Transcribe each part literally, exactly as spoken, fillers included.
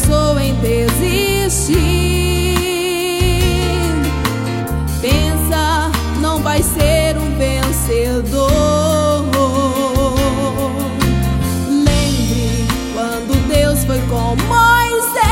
pensou em desistir. Pensa, não vai ser um vencedor. Lembre quando Deus foi com Moisés,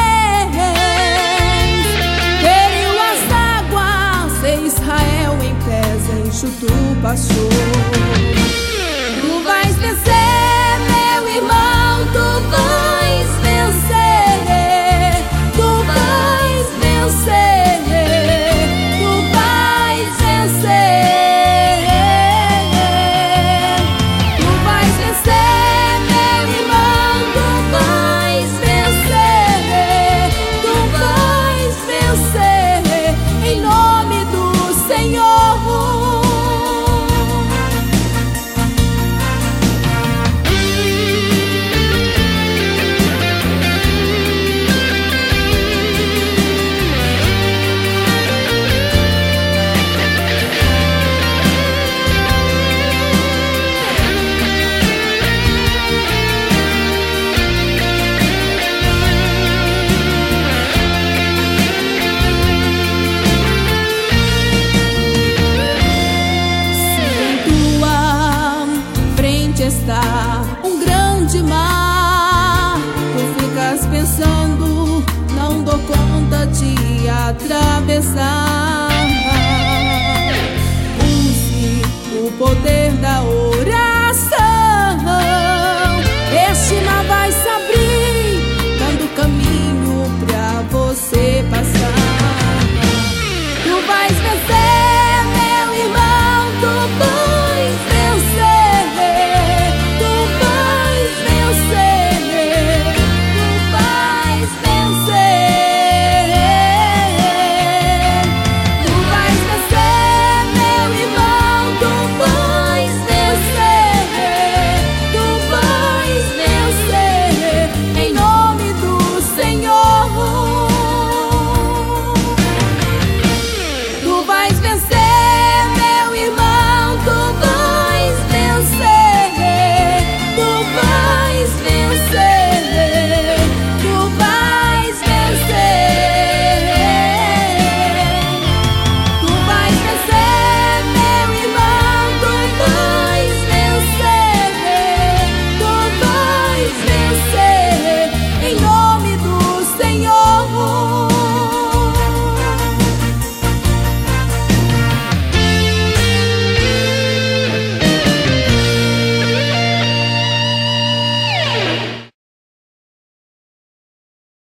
feriu as águas e Israel em pés enxutou, passou. Tu vais vencer, meu irmão, tu vais vencer, tu vais vencer, tu vais vencer, tu vais vencer, meu irmão, tu vais vencer, tu vais vencer, em nome do Senhor. Está um grande mar, tu ficas pensando, não dou conta de atravessar. Use o poder da oração.